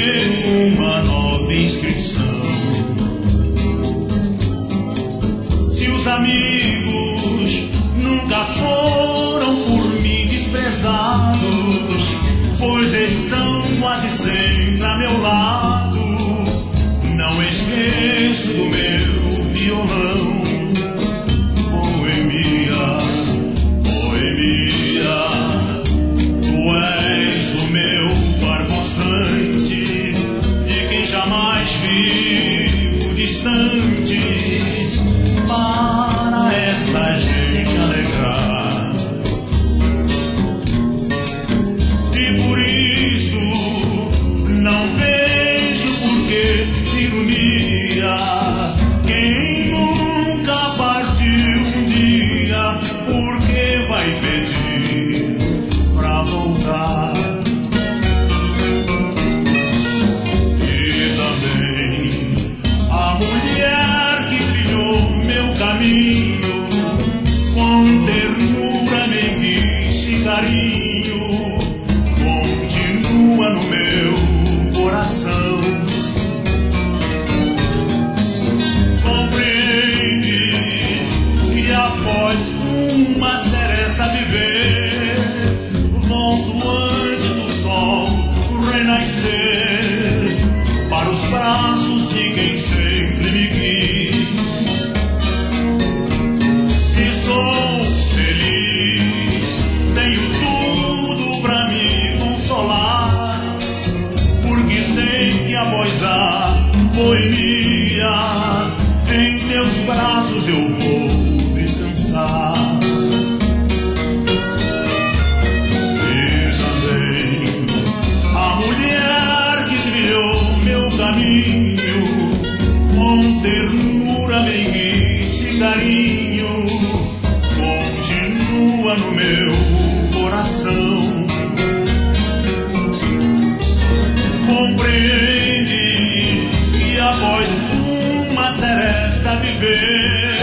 fazer uma nova inscrição. Se os amigos nunca foram por mim desprezados, pois estão quase sempre a meu lado, não esqueço do meu violão. Boemia, boemia, tu és o meu par constante, de quem jamais vivo distante, para esta gente alegrar. E por isso não vejo por que ironia quem nunca partiu um dia, porque vai pedir pra voltar. E também a mulher que trilhou meu caminho com ternura, meiguice e carinho, continua no meu coração. Compreende que após uma seresta viver, volto antes do sol renascer para os braços de quem sempre me quis. E sou feliz, tenho tudo pra me consolar, porque sei que após a boemia, em teus braços eu vou descansar. E também a mulher que trilhou meu caminho com ternura, meiguice e carinho, continua no meu coração. Compreende que após uma seresta viver,